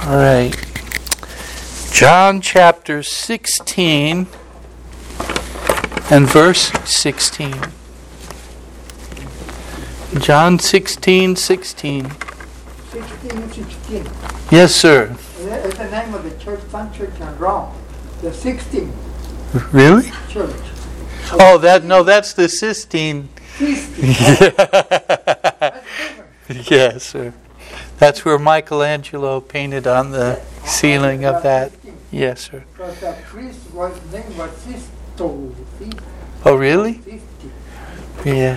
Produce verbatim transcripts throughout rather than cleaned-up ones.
All right. John chapter sixteen and verse sixteen. John sixteen, sixteen. sixteen, sixteen. Yes, sir. It's the name of the church, one church in Rome. The sixteen Really? church. Oh, that no, that's the Sistine. sixteen. That's different. Yes, sir. That's where Michelangelo painted on the ceiling of that. Yes, sir. Because the priest was name was Sisto. See? Oh, really? Sisto. Yeah.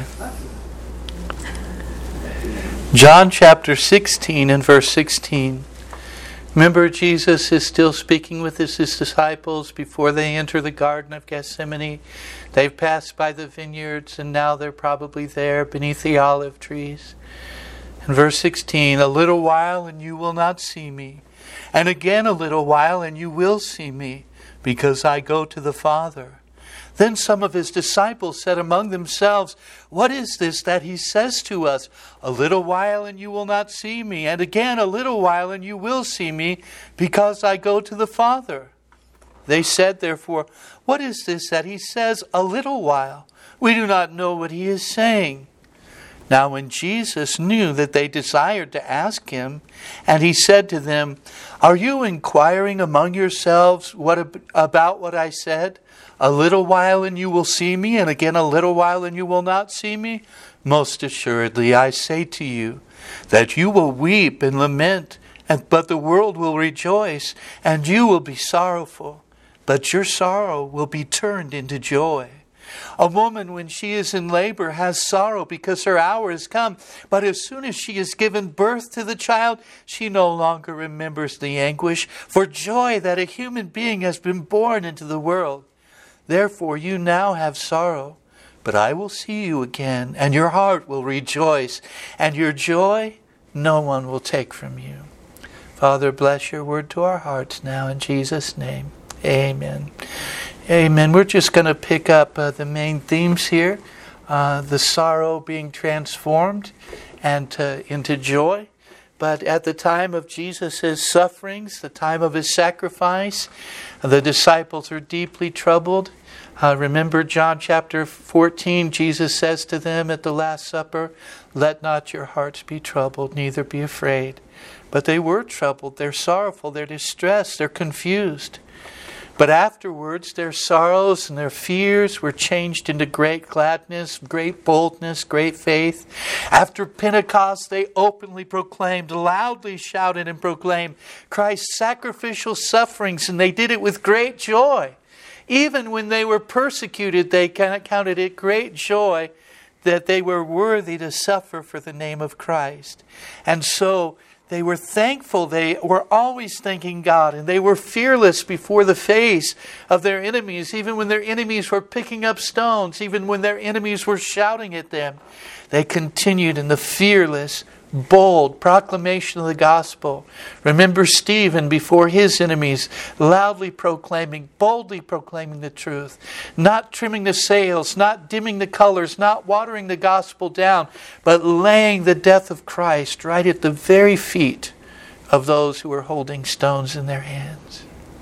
John chapter sixteen and verse sixteen. Remember, Jesus is still speaking with his disciples before they enter the Garden of Gethsemane. They've passed by the vineyards and now they're probably there beneath the olive trees. In verse sixteen, a little while and you will not see me. And again a little while and you will see me, because I go to the Father. Then some of his disciples said among themselves, "What is this that he says to us? A little while and you will not see me, and again a little while and you will see me, because I go to the Father." They said, therefore, "What is this that he says, a little while? We do not know what he is saying." Now when Jesus knew that they desired to ask him, and he said to them, "Are you inquiring among yourselves what ab- about what I said? A little while and you will see me, and again a little while and you will not see me? Most assuredly I say to you, that you will weep and lament, and but the world will rejoice, and you will be sorrowful, but your sorrow will be turned into joy. A woman, when she is in labor, has sorrow because her hour has come. But as soon as she has given birth to the child, she no longer remembers the anguish for joy that a human being has been born into the world. Therefore you now have sorrow, but I will see you again, and your heart will rejoice, and your joy no one will take from you." Father, bless your word to our hearts now in Jesus' name. Amen. Amen. We're just going to pick up uh, the main themes here. Uh, the sorrow being transformed and uh, into joy. But at the time of Jesus' sufferings, the time of his sacrifice, the disciples are deeply troubled. Uh, remember John chapter fourteen, Jesus says to them at the Last Supper, "Let not your hearts be troubled, neither be afraid." But they were troubled, they're sorrowful, they're distressed, they're confused. But afterwards, their sorrows and their fears were changed into great gladness, great boldness, great faith. After Pentecost, they openly proclaimed, loudly shouted and proclaimed Christ's sacrificial sufferings, and they did it with great joy. Even when they were persecuted, they counted it great joy that they were worthy to suffer for the name of Christ. And so they were thankful. They were always thanking God. And they were fearless before the face of their enemies. Even when their enemies were picking up stones. Even when their enemies were shouting at them. They continued in the fearless, bold proclamation of the gospel. Remember Stephen before his enemies, loudly proclaiming, boldly proclaiming the truth. Not trimming the sails, not dimming the colors, not watering the gospel down, but laying the death of Christ right at the very feet of those who were holding stones in their hands.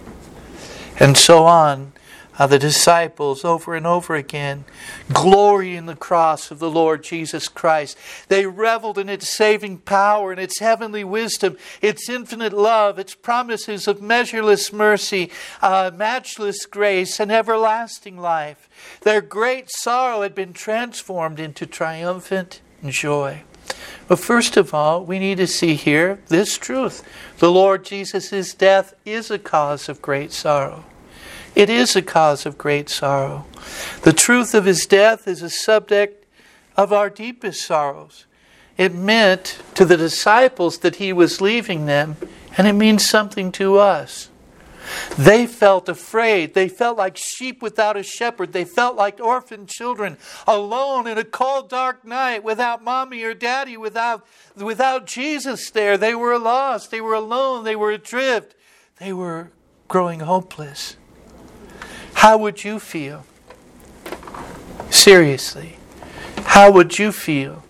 And so on. Uh, the disciples over and over again glory in the cross of the Lord Jesus Christ. They reveled in its saving power and its heavenly wisdom, its infinite love, its promises of measureless mercy, uh, matchless grace, and everlasting life. Their great sorrow had been transformed into triumphant joy. But first of all, we need to see here this truth. The Lord Jesus' death is a cause of great sorrow. It is a cause of great sorrow. The truth of his death is a subject of our deepest sorrows. It meant to the disciples that he was leaving them, and it means something to us. They felt afraid. They felt like sheep without a shepherd. They felt like orphaned children, alone in a cold, dark night, without mommy or daddy, without, without Jesus there. They were lost. They were alone. They were adrift. They were growing hopeless. How would you feel? Seriously, how would you feel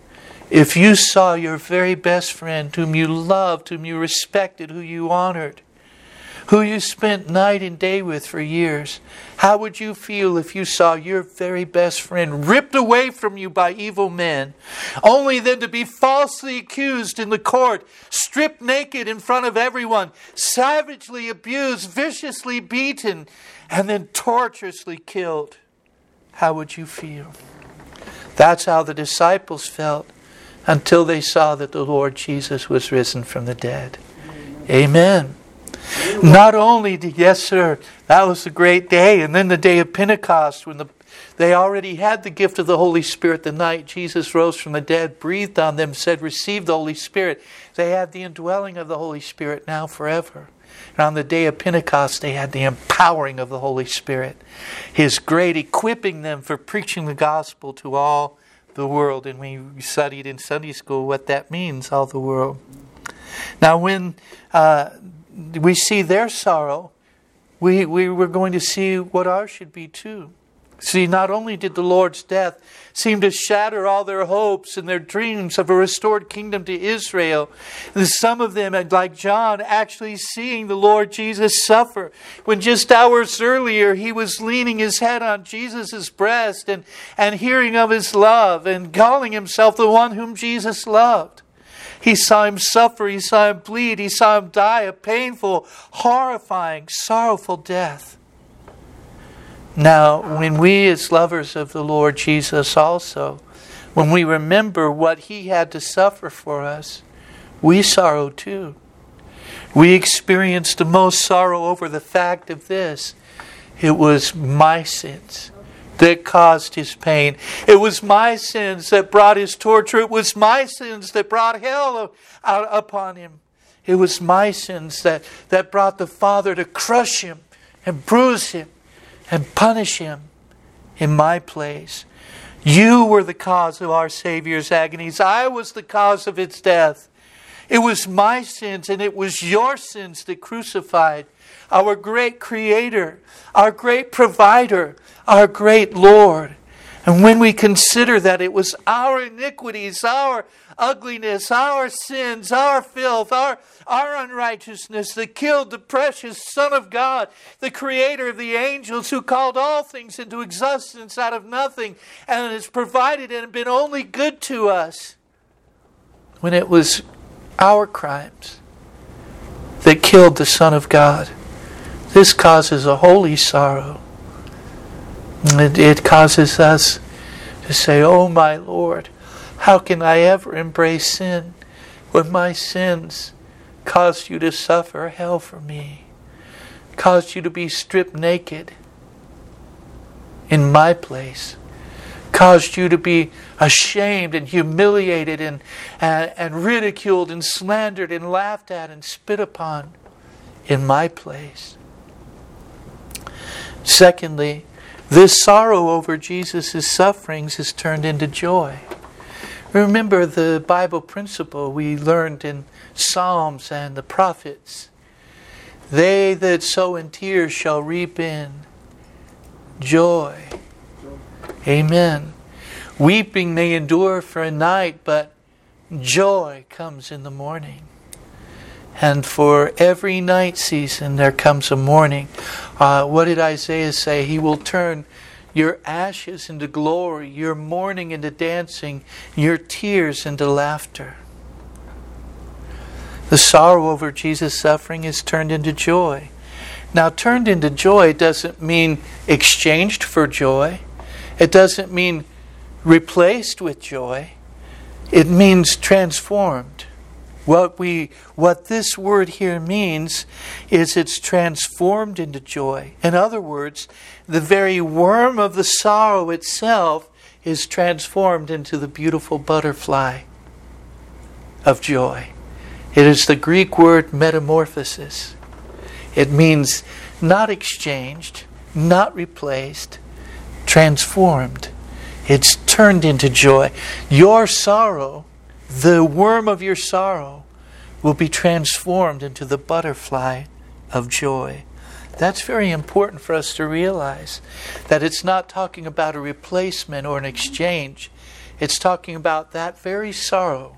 If you saw your very best friend, whom you loved, whom you respected, who you honored, who you spent night and day with for years, how would you feel if you saw your very best friend ripped away from you by evil men, only then to be falsely accused in the court, stripped naked in front of everyone, savagely abused, viciously beaten, and then torturously killed? How would you feel? That's how the disciples felt until they saw that the Lord Jesus was risen from the dead. Amen. Not only did, yes sir, that was a great day. And then the day of Pentecost, when the, they already had the gift of the Holy Spirit the night Jesus rose from the dead, breathed on them, said, receive the Holy Spirit. They had the indwelling of the Holy Spirit now forever. And on the day of Pentecost, they had the empowering of the Holy Spirit. His great equipping them for preaching the gospel to all the world. And we studied in Sunday school what that means, all the world. Now when uh, we see their sorrow, we, we were going to see what ours should be too. See, not only did the Lord's death seem to shatter all their hopes and their dreams of a restored kingdom to Israel, some of them, like John, actually seeing the Lord Jesus suffer, when just hours earlier he was leaning his head on Jesus' breast and, and hearing of his love and calling himself the one whom Jesus loved. He saw him suffer, he saw him bleed, he saw him die a painful, horrifying, sorrowful death. Now, when we as lovers of the Lord Jesus also, when we remember what he had to suffer for us, we sorrow too. We experience the most sorrow over the fact of this. It was my sins that caused his pain. It was my sins that brought his torture. It was my sins that brought hell out upon him. It was my sins that, that brought the Father to crush him and bruise him and punish him in my place. You were the cause of our Savior's agonies. I was the cause of its death. It was my sins and it was your sins that crucified our great Creator, our great Provider, our great Lord. And when we consider that it was our iniquities, our ugliness, our sins, our filth, our, our unrighteousness that killed the precious Son of God, the Creator of the angels, who called all things into existence out of nothing and has provided and been only good to us, when it was our crimes that killed the Son of God, this causes a holy sorrow. It, it causes us to say, oh my Lord, how can I ever embrace sin when my sins caused you to suffer hell for me, caused you to be stripped naked in my place, caused you to be ashamed and humiliated and, and, and ridiculed and slandered and laughed at and spit upon in my place. Secondly, this sorrow over Jesus' sufferings is turned into joy. Remember the Bible principle we learned in Psalms and the prophets. They that sow in tears shall reap in joy. Amen. Weeping may endure for a night, but joy comes in the morning. And for every night season there comes a morning. Uh, what did Isaiah say? He will turn your ashes into glory, your mourning into dancing, your tears into laughter. The sorrow over Jesus' suffering is turned into joy. Now, turned into joy doesn't mean exchanged for joy. It doesn't mean replaced with joy. It means transformed. What we, what this word here means is it's transformed into joy. In other words, the very worm of the sorrow itself is transformed into the beautiful butterfly of joy. It is the Greek word metamorphosis. It means not exchanged, not replaced, transformed. It's turned into joy. Your sorrow, the worm of your sorrow, will be transformed into the butterfly of joy. That's very important for us to realize, that it's not talking about a replacement or an exchange. It's talking about that very sorrow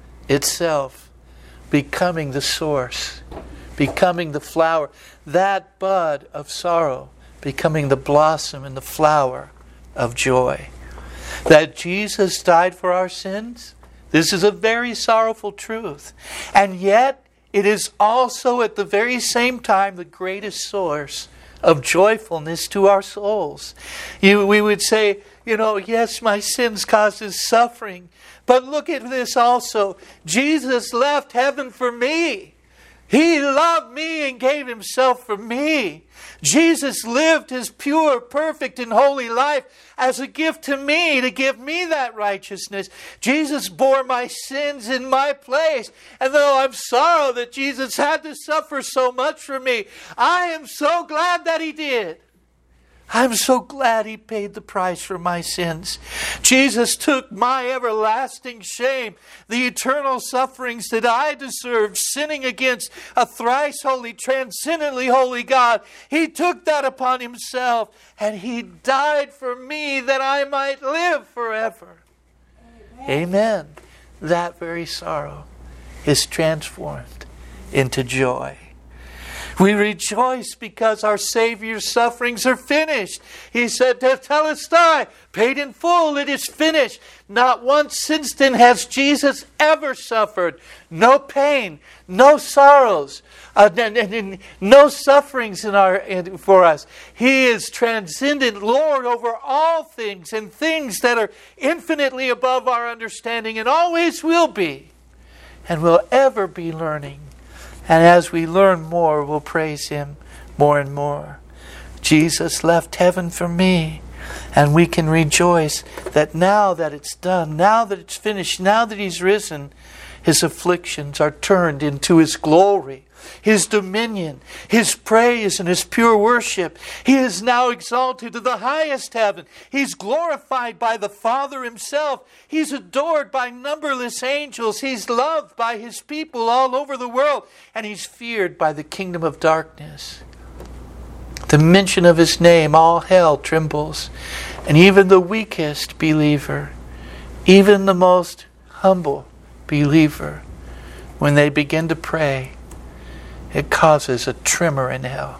itself becoming the source, becoming the flower, that bud of sorrow becoming the blossom and the flower of joy. That Jesus died for our sins, this is a very sorrowful truth. And yet, it is also at the very same time the greatest source of joyfulness to our souls. You, we would say, you know, yes, my sins causes suffering. But look at this also. Jesus left heaven for me. He loved me and gave Himself for me. Jesus lived His pure, perfect, and holy life as a gift to me, to give me that righteousness. Jesus bore my sins in my place. And though I'm sorry that Jesus had to suffer so much for me, I am so glad that He did. I'm so glad He paid the price for my sins. Jesus took my everlasting shame, the eternal sufferings that I deserved, sinning against a thrice holy, transcendently holy God. He took that upon Himself, and He died for me that I might live forever. Amen. Amen. That very sorrow is transformed into joy. We rejoice because our Savior's sufferings are finished. He said, Tetelestai, paid in full, it is finished. Not once since then has Jesus ever suffered. No pain, no sorrows, uh, and, and, and no sufferings in our in, for us. He is transcendent Lord over all things and things that are infinitely above our understanding and always will be and will ever be learning. And as we learn more, we'll praise Him more and more. Jesus left heaven for me. And we can rejoice that now that it's done, now that it's finished, now that He's risen, His afflictions are turned into His glory, His dominion, His praise, and His pure worship. He is now exalted to the highest heaven. He's glorified by the Father Himself. He's adored by numberless angels. He's loved by His people all over the world. And He's feared by the kingdom of darkness. The mention of His name, all hell trembles. And even the weakest believer, even the most humble believer, when they begin to pray, it causes a tremor in hell.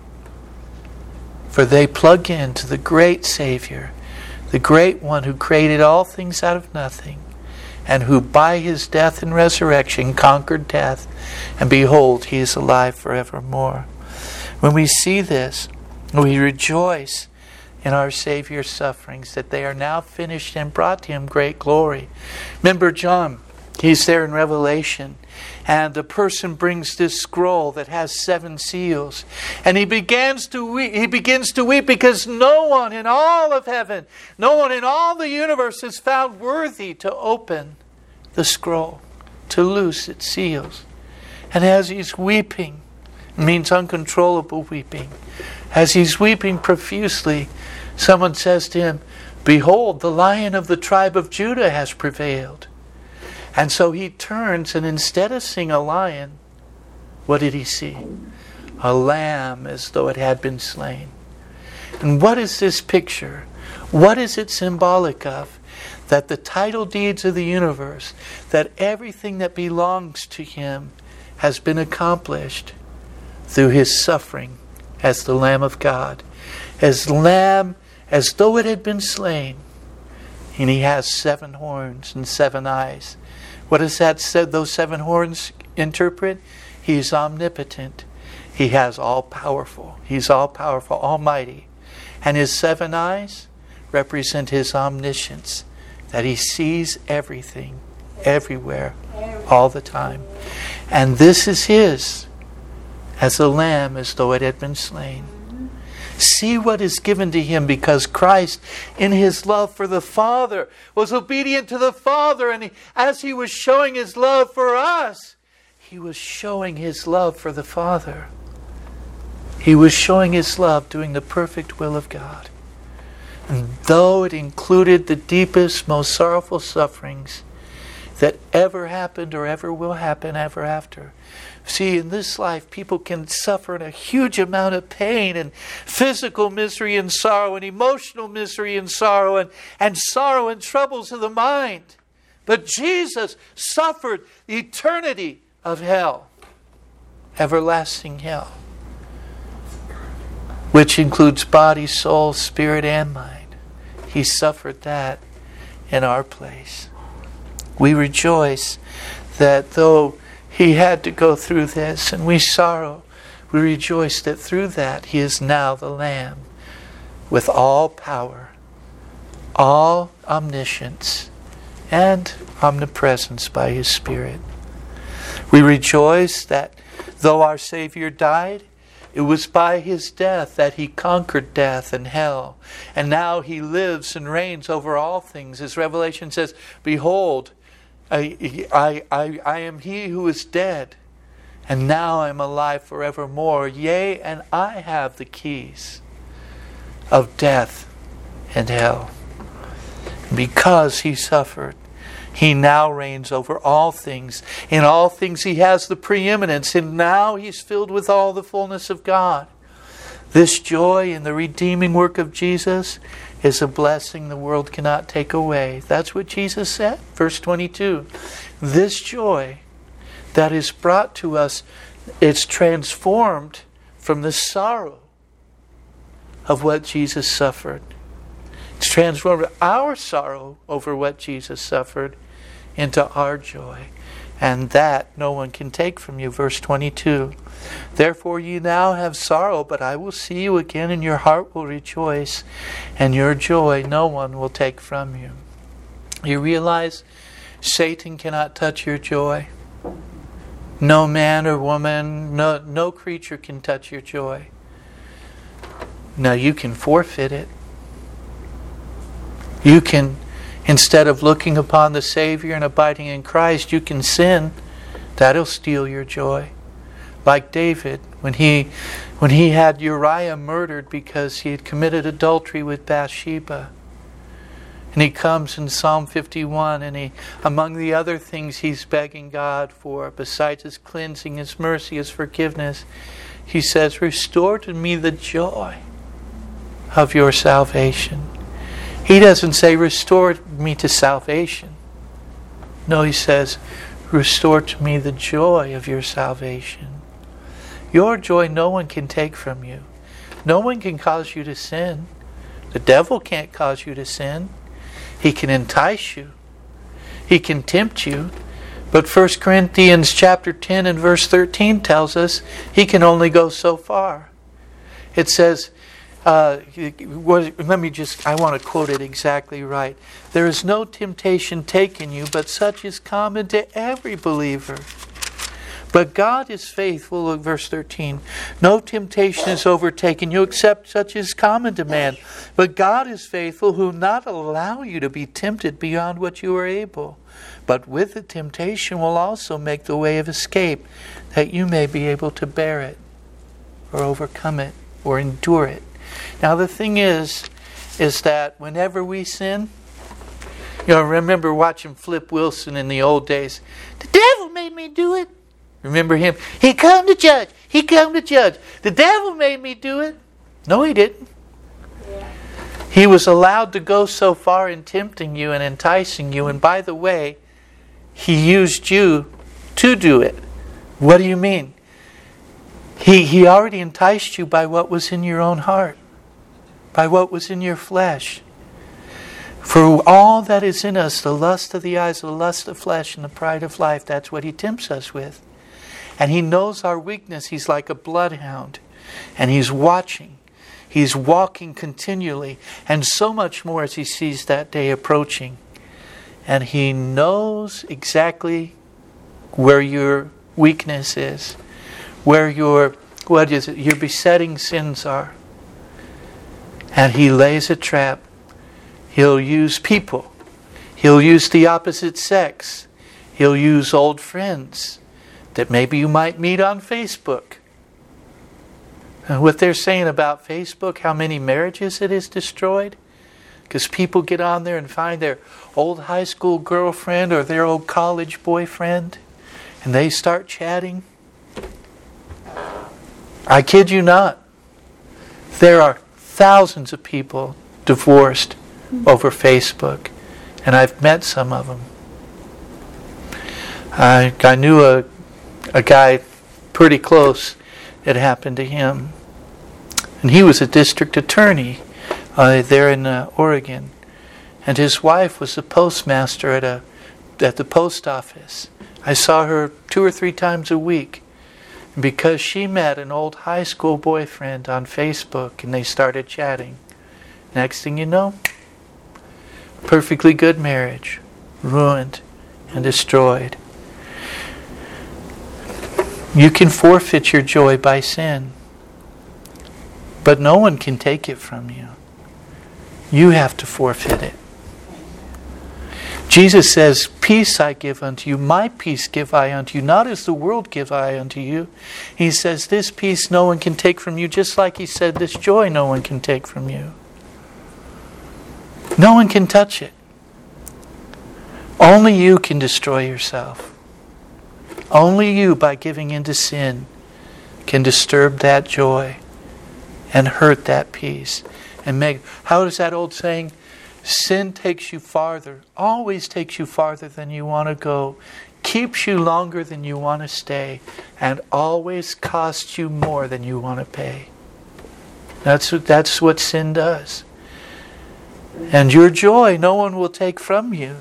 For they plug into the great Savior, the great one who created all things out of nothing, and who by His death and resurrection conquered death, and behold, He is alive forevermore. When we see this, we rejoice in our Savior's sufferings, that they are now finished and brought to Him great glory. Remember John, he's there in Revelation, and the person brings this scroll that has seven seals, and he begins to weep. He begins to weep because no one in all of heaven, no one in all the universe is found worthy to open the scroll, to loose its seals. And as he's weeping, it means uncontrollable weeping. As he's weeping profusely, someone says to him, "Behold, the Lion of the tribe of Judah has prevailed." And so he turns, and instead of seeing a lion, what did he see? A lamb, as though it had been slain. And what is this picture? What is it symbolic of? That the title deeds of the universe, that everything that belongs to Him has been accomplished through His suffering as the Lamb of God. As lamb, as though it had been slain. And He has seven horns and seven eyes. What does that said those seven horns interpret? He's omnipotent. He has all powerful. He's all powerful, almighty. And His seven eyes represent His omniscience. That He sees everything, everywhere, all the time. And this is His, as a lamb, as though it had been slain. See what is given to Him, because Christ, in His love for the Father, was obedient to the Father. And he, as He was showing His love for us, He was showing His love for the Father. He was showing His love, doing the perfect will of God. And though it included the deepest, most sorrowful sufferings, that ever happened or ever will happen ever after. See, in this life, people can suffer a huge amount of pain and physical misery and sorrow and emotional misery and sorrow and, and sorrow and troubles of the mind. But Jesus suffered the eternity of hell, everlasting hell, which includes body, soul, spirit, and mind. He suffered that in our place. We rejoice that though He had to go through this, and we sorrow, we rejoice that through that He is now the Lamb with all power, all omniscience, and omnipresence by His Spirit. We rejoice that though our Savior died, it was by His death that He conquered death and hell. And now He lives and reigns over all things. As Revelation says, behold, I, I, I, I am He who is dead, and now I am alive forevermore. Yea, and I have the keys of death and hell. Because He suffered, He now reigns over all things. In all things He has the preeminence, and now He's filled with all the fullness of God. This joy in the redeeming work of Jesus is a blessing the world cannot take away. That's what Jesus said. Verse twenty-two. This joy that is brought to us, it's transformed from the sorrow of what Jesus suffered. It's transformed our sorrow over what Jesus suffered into our joy. And that no one can take from you. Verse twenty-two. Therefore you now have sorrow, but I will see you again, and your heart will rejoice, and your joy no one will take from you. You realize Satan cannot touch your joy. No man or woman, no, no creature can touch your joy. Now you can forfeit it. You can, instead of looking upon the Savior and abiding in Christ, you can sin. That'll steal your joy. Like David, when he when he had Uriah murdered because he had committed adultery with Bathsheba. And he comes in Psalm fifty-one, and he, among the other things he's begging God for, besides His cleansing, His mercy, His forgiveness, he says, restore to me the joy of your salvation. He doesn't say, restore me to salvation. No, he says, restore to me the joy of your salvation. Your joy no one can take from you. No one can cause you to sin. The devil can't cause you to sin. He can entice you. He can tempt you. But First Corinthians chapter ten and verse thirteen tells us he can only go so far. It says, Uh, let me just, I want to quote it exactly right. There is no temptation taken you, but such is common to every believer. But God is faithful, look, verse thirteen. No temptation is overtaken you except such is common to man. But God is faithful, who will not allow you to be tempted beyond what you are able. But with the temptation will also make the way of escape, that you may be able to bear it, or overcome it, or endure it. Now the thing is, is that whenever we sin, you know, remember watching Flip Wilson in the old days. The devil made me do it. Remember him? He come to judge. He come to judge. The devil made me do it. No, he didn't. Yeah. He was allowed to go so far in tempting you and enticing you. And by the way, he used you to do it. What do you mean? He, he already enticed you by what was in your own heart. By what was in your flesh. For all that is in us, the lust of the eyes, the lust of flesh, and the pride of life, that's what he tempts us with. And he knows our weakness. He's like a bloodhound. And he's watching. He's walking continually. And so much more as he sees that day approaching. And he knows exactly where your weakness is. Where your, what is it, your besetting sins are. And he lays a trap. He'll use people. He'll use the opposite sex. He'll use old friends that maybe you might meet on Facebook. And what they're saying about Facebook, how many marriages it has destroyed. Because people get on there and find their old high school girlfriend or their old college boyfriend, and they start chatting. I kid you not. There are thousands of people divorced over Facebook, and I've met some of them. I, I knew a, a guy pretty close. It happened to him. And he was a district attorney uh, there in uh, Oregon. And his wife was the postmaster at a at the post office. I saw her two or three times a week. Because she met an old high school boyfriend on Facebook and they started chatting. Next thing you know, perfectly good marriage, ruined and destroyed. You can forfeit your joy by sin, but no one can take it from you. You have to forfeit it. Jesus says, peace I give unto you, my peace give I unto you, not as the world give I unto you. He says, this peace no one can take from you, just like he said, this joy no one can take from you. No one can touch it. Only you can destroy yourself. Only you, by giving into sin, can disturb that joy and hurt that peace. And make, how is that old saying? Sin takes you farther, always takes you farther than you want to go, keeps you longer than you want to stay, and always costs you more than you want to pay. That's what, that's what sin does. And your joy no one will take from you.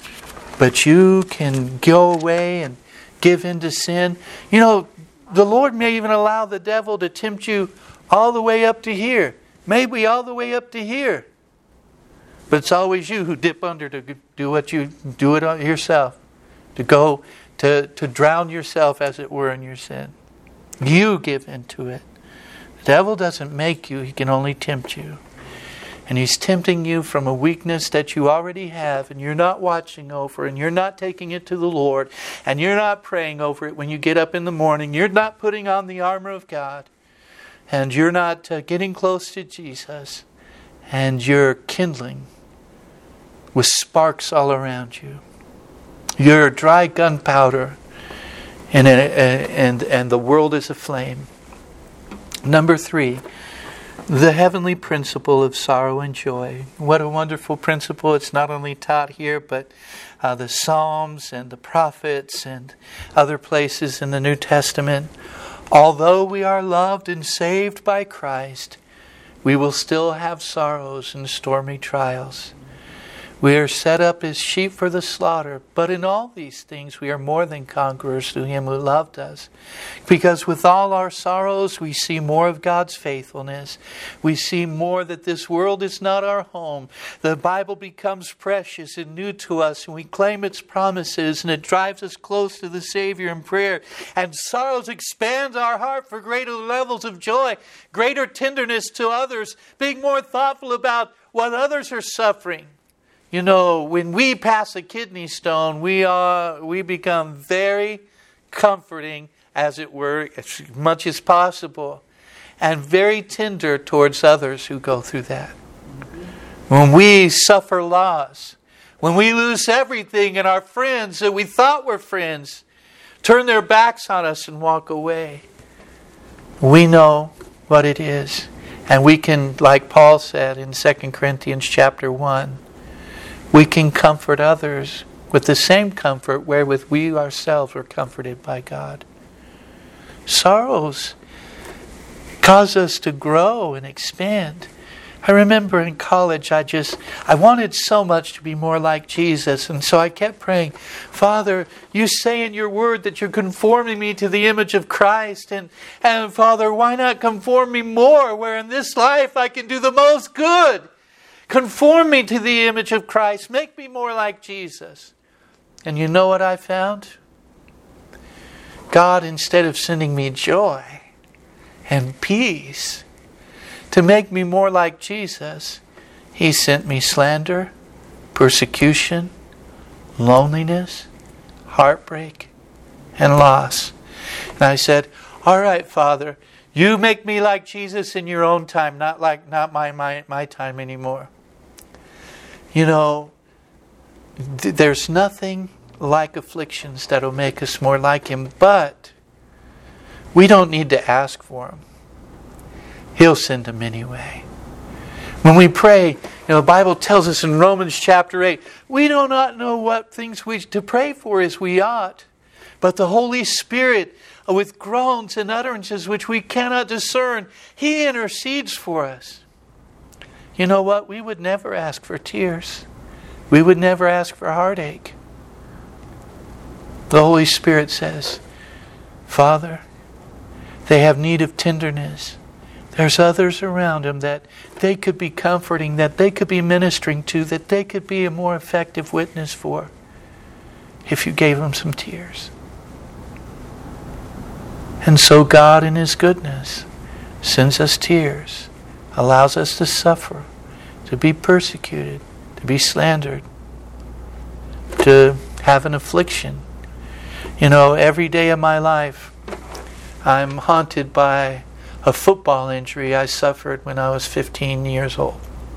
But you can go away and give in to sin. You know, the Lord may even allow the devil to tempt you all the way up to here. Maybe all the way up to here. But it's always you who dip under to do what you do it yourself. To go, to, to drown yourself, as it were, in your sin. You give into it. The devil doesn't make you, he can only tempt you. And he's tempting you from a weakness that you already have and you're not watching over and you're not taking it to the Lord and you're not praying over it when you get up in the morning. You're not putting on the armor of God and you're not uh, getting close to Jesus and you're kindling with sparks all around you. You're dry gunpowder and, and, and the world is aflame. Number three, the heavenly principle of sorrow and joy. What a wonderful principle. It's not only taught here, but uh, the Psalms and the prophets and other places in the New Testament. Although we are loved and saved by Christ, we will still have sorrows and stormy trials. We are set up as sheep for the slaughter, but in all these things we are more than conquerors through Him who loved us. Because with all our sorrows we see more of God's faithfulness. We see more that this world is not our home. The Bible becomes precious and new to us, and we claim its promises, and it drives us close to the Savior in prayer. And sorrows expand our heart for greater levels of joy, greater tenderness to others, being more thoughtful about what others are suffering. You know, when we pass a kidney stone, we are we become very comforting, as it were, as much as possible, and very tender towards others who go through that. When we suffer loss, when we lose everything and our friends that we thought were friends turn their backs on us and walk away, we know what it is. And we can, like Paul said in Second Corinthians chapter one, we can comfort others with the same comfort wherewith we ourselves were comforted by God. Sorrows cause us to grow and expand. I remember in college, I just, I wanted so much to be more like Jesus. And so I kept praying, Father, you say in your word that you're conforming me to the image of Christ. And, and Father, why not conform me more where in this life I can do the most good? Conform me to the image of Christ. Make me more like Jesus. And you know what I found? God, instead of sending me joy and peace to make me more like Jesus, He sent me slander, persecution, loneliness, heartbreak, and loss. And I said, all right, Father, you make me like Jesus in your own time, not like not my my, my time anymore. You know, th- there's nothing like afflictions that'll make us more like Him, but we don't need to ask for them. He'll send them anyway. When we pray, you know, the Bible tells us in Romans chapter eight, we do not know what things we to pray for as we ought, but the Holy Spirit, with groans and utterances which we cannot discern, He intercedes for us. You know what? We would never ask for tears. We would never ask for heartache. The Holy Spirit says, Father, they have need of tenderness. There's others around them that they could be comforting, that they could be ministering to, that they could be a more effective witness for if you gave them some tears. And so God in His goodness sends us tears, allows us to suffer, to be persecuted, to be slandered, to have an affliction. You know, every day of my life, I'm haunted by a football injury I suffered when I was fifteen years old.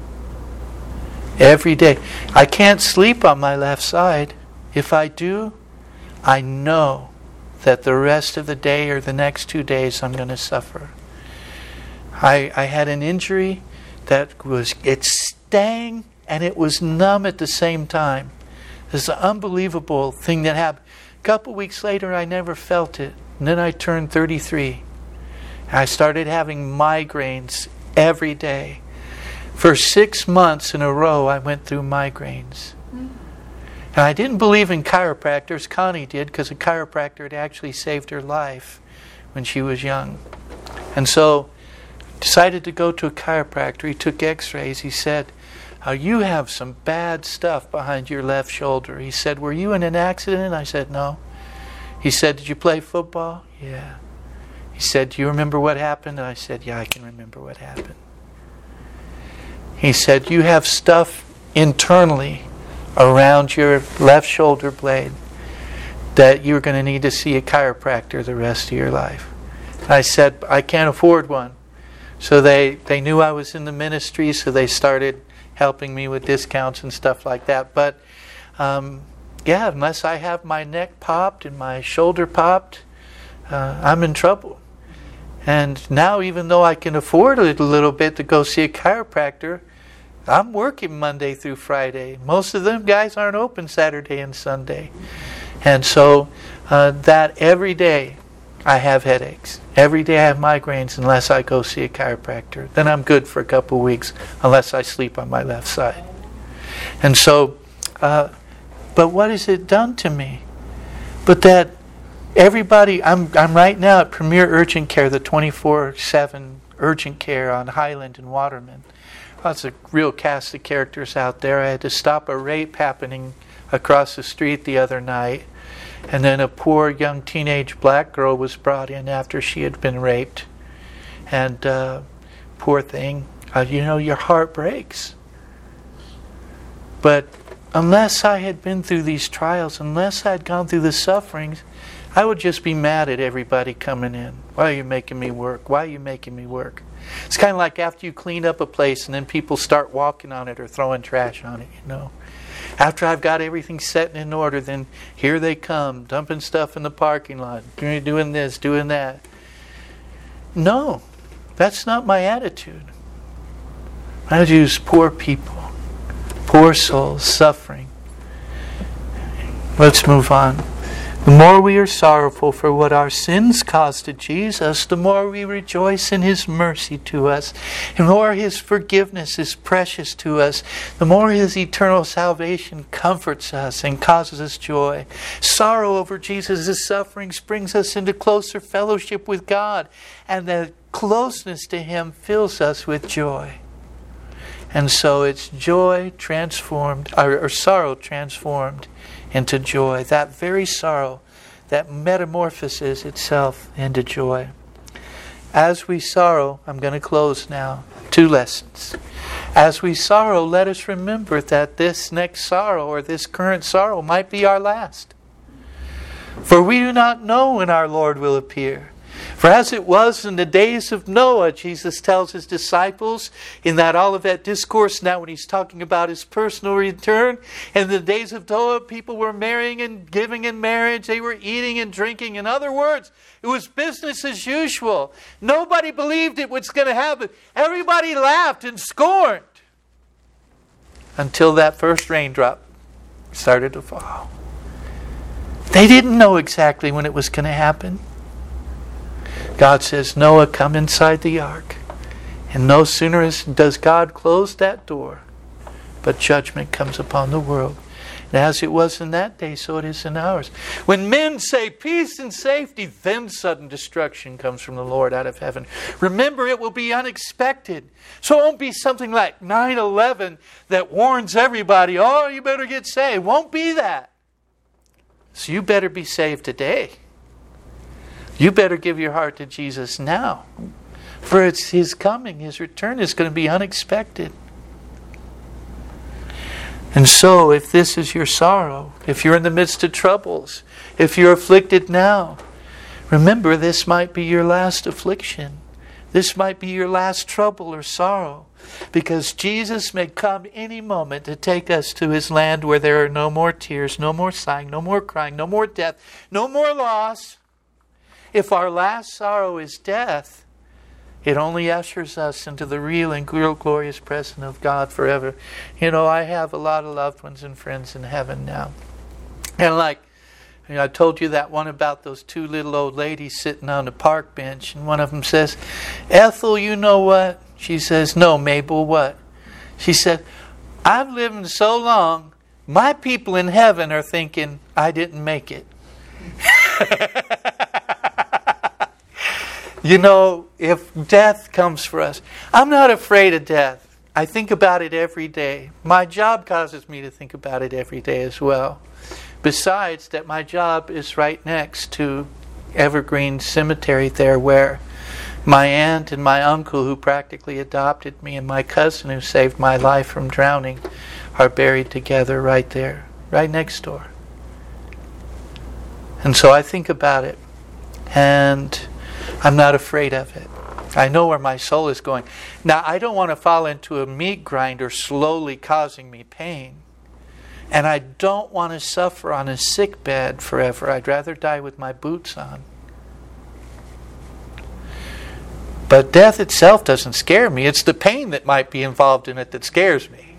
Every day. I can't sleep on my left side. If I do, I know that the rest of the day or the next two days I'm going to suffer. I, I had an injury that was, it stung and it was numb at the same time. This is an unbelievable thing that happened. A couple weeks later, I never felt it. And then I turned thirty-three. I started having migraines every day. For six months in a row, I went through migraines. And I didn't believe in chiropractors. Connie did, because a chiropractor had actually saved her life when she was young. And so, decided to go to a chiropractor. He took x-rays. He said, oh, you have some bad stuff behind your left shoulder. He said, were you in an accident? I said, no. He said, did you play football? Yeah. He said, do you remember what happened? I said, yeah, I can remember what happened. He said, you have stuff internally around your left shoulder blade that you're going to need to see a chiropractor the rest of your life. I said, I can't afford one. So they, they knew I was in the ministry, so they started helping me with discounts and stuff like that. But um, yeah, unless I have my neck popped and my shoulder popped, uh, I'm in trouble. And now, even though I can afford it a little bit to go see a chiropractor, I'm working Monday through Friday. Most of them guys aren't open Saturday and Sunday. And so uh, that every day I have headaches. Every day I have migraines unless I go see a chiropractor. Then I'm good for a couple of weeks unless I sleep on my left side. And so, uh, but what has it done to me? But that everybody, I'm I'm right now at Premier Urgent Care, the twenty-four seven urgent care on Highland and Waterman. Lots of real cast of characters out there. I had to stop a rape happening across the street the other night. And then a poor young teenage black girl was brought in after she had been raped. And uh, poor thing, uh, you know, your heart breaks. But unless I had been through these trials, unless I had gone through the sufferings, I would just be mad at everybody coming in. Why are you making me work? Why are you making me work? It's kind of like after you clean up a place and then people start walking on it or throwing trash on it, you know. After I've got everything set and in order, then here they come, dumping stuff in the parking lot, doing this, doing that. No, that's not my attitude. My attitude is poor people, poor souls, suffering. Let's move on. The more we are sorrowful for what our sins caused to Jesus, the more we rejoice in His mercy to us. And the more His forgiveness is precious to us, the more His eternal salvation comforts us and causes us joy. Sorrow over Jesus' sufferings brings us into closer fellowship with God, and the closeness to Him fills us with joy. And so it's joy transformed, or, or sorrow transformed into joy. That very sorrow that metamorphoses itself into joy. As we sorrow, I'm going to close now. Two lessons. As we sorrow, let us remember that this next sorrow or this current sorrow might be our last. For we do not know when our Lord will appear. For as it was in the days of Noah, Jesus tells his disciples in that Olivet Discourse, now when he's talking about his personal return, in the days of Noah, people were marrying and giving in marriage. They were eating and drinking. In other words, it was business as usual. Nobody believed it was going to happen. Everybody laughed and scorned until that first raindrop started to fall. They didn't know exactly when it was going to happen. God says, Noah, come inside the ark. And no sooner is, does God close that door, but judgment comes upon the world. And as it was in that day, so it is in ours. When men say peace and safety, then sudden destruction comes from the Lord out of heaven. Remember, it will be unexpected. So it won't be something like nine eleven that warns everybody, oh, you better get saved. It won't be that. So you better be saved today. You better give your heart to Jesus now. For it's His coming, His return is going to be unexpected. And so, if this is your sorrow, if you're in the midst of troubles, if you're afflicted now, remember this might be your last affliction. This might be your last trouble or sorrow. Because Jesus may come any moment to take us to His land where there are no more tears, no more sighing, no more crying, no more death, no more loss. If our last sorrow is death, it only ushers us into the real and glorious presence of God forever. You know, I have a lot of loved ones and friends in heaven now. And like, you know, I told you that one about those two little old ladies sitting on the park bench. And one of them says, Ethel, you know what? She says, no, Mabel, what? She said, I've lived so long, my people in heaven are thinking I didn't make it. You know, if death comes for us, I'm not afraid of death. I think about it every day. My job causes me to think about it every day as well. Besides that, my job is right next to Evergreen Cemetery there, where my aunt and my uncle who practically adopted me and my cousin who saved my life from drowning are buried together right there, right next door. And so I think about it, and I'm not afraid of it. I know where my soul is going. Now, I don't want to fall into a meat grinder slowly causing me pain. And I don't want to suffer on a sick bed forever. I'd rather die with my boots on. But death itself doesn't scare me. It's the pain that might be involved in it that scares me.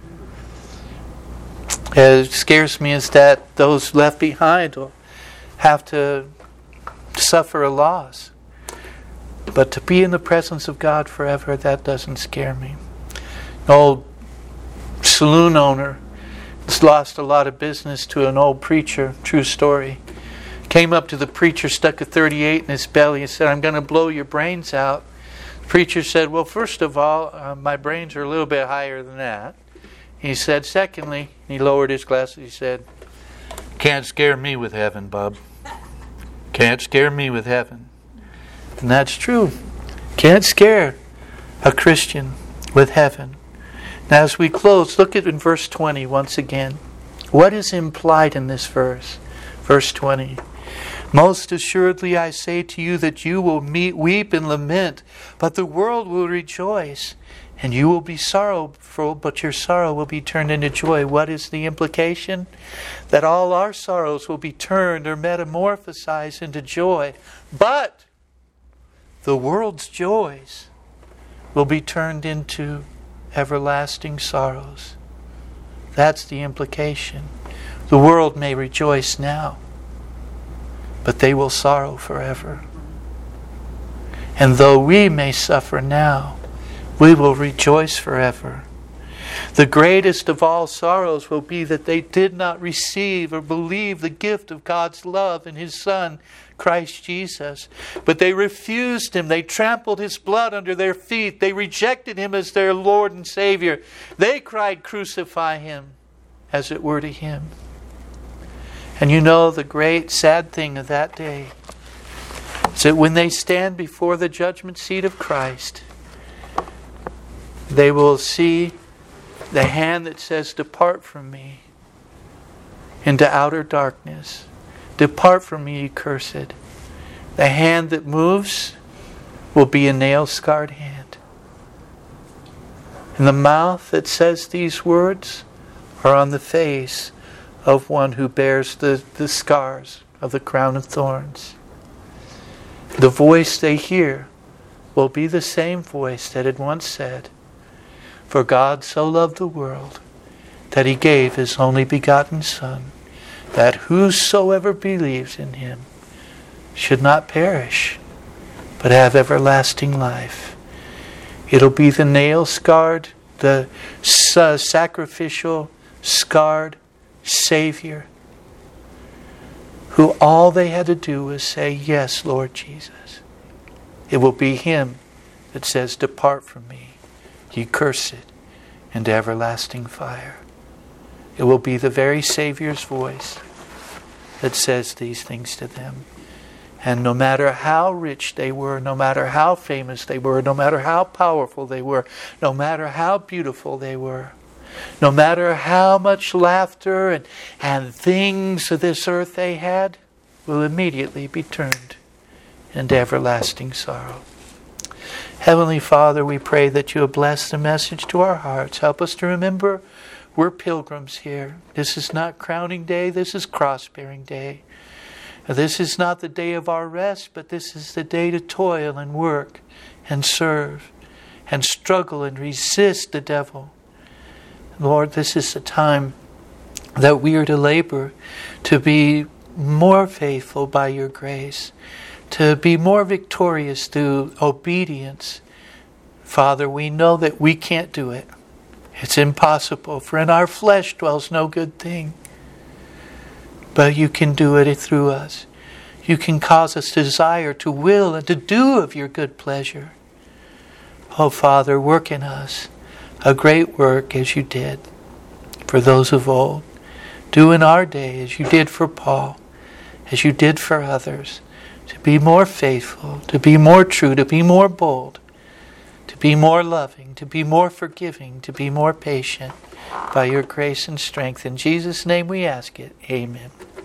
It scares me is that those left behind will have to suffer a loss. But to be in the presence of God forever, that doesn't scare me. An old saloon owner has lost a lot of business to an old preacher, true story. Came up to the preacher, stuck a thirty-eight in his belly and said, I'm going to blow your brains out. The preacher said, well, first of all, uh, my brains are a little bit higher than that. He said, secondly, he lowered his glasses, he said, can't scare me with heaven, bub. Can't scare me with heaven. And that's true. Can't scare a Christian with heaven. Now as we close, look at in verse twenty once again. What is implied in this verse? Verse twenty. Most assuredly I say to you that you will meet, weep and lament, but the world will rejoice. And you will be sorrowful, but your sorrow will be turned into joy. What is the implication? That all our sorrows will be turned or metamorphosized into joy. But the world's joys will be turned into everlasting sorrows. That's the implication. The world may rejoice now, but they will sorrow forever. And though we may suffer now, we will rejoice forever. The greatest of all sorrows will be that they did not receive or believe the gift of God's love in His Son, Christ Jesus. But they refused Him. They trampled His blood under their feet. They rejected Him as their Lord and Savior. They cried, crucify Him, as it were to Him. And you know the great sad thing of that day is that when they stand before the judgment seat of Christ, they will see the hand that says, depart from me into outer darkness. Depart from me, ye cursed. The hand that moves will be a nail-scarred hand. And the mouth that says these words are on the face of one who bears the, the scars of the crown of thorns. The voice they hear will be the same voice that had once said, "For God so loved the world that He gave His only begotten Son, that whosoever believes in Him should not perish, but have everlasting life." It'll be the nail-scarred, the uh, sacrificial, scarred Savior, who all they had to do was say, "Yes, Lord Jesus." It will be Him that says, "Depart from me, ye cursed, into everlasting fire." It will be the very Savior's voice that says these things to them. And no matter how rich they were, no matter how famous they were, no matter how powerful they were, no matter how beautiful they were, no matter how much laughter and, and things of this earth they had, will immediately be turned into everlasting sorrow. Heavenly Father, we pray that You will bless the message to our hearts. Help us to remember we're pilgrims here. This is not crowning day, this is cross-bearing day. This is not the day of our rest, but this is the day to toil and work and serve and struggle and resist the devil. Lord, this is the time that we are to labor to be more faithful by Your grace, to be more victorious through obedience. Father, we know that we can't do it. It's impossible, for in our flesh dwells no good thing. But You can do it through us. You can cause us to desire, to will, and to do of Your good pleasure. Oh, Father, work in us a great work as You did for those of old. Do in our day as You did for Paul, as You did for others, to be more faithful, to be more true, to be more bold, to be more loving, to be more forgiving, to be more patient by Your grace and strength. In Jesus' name we ask it. Amen.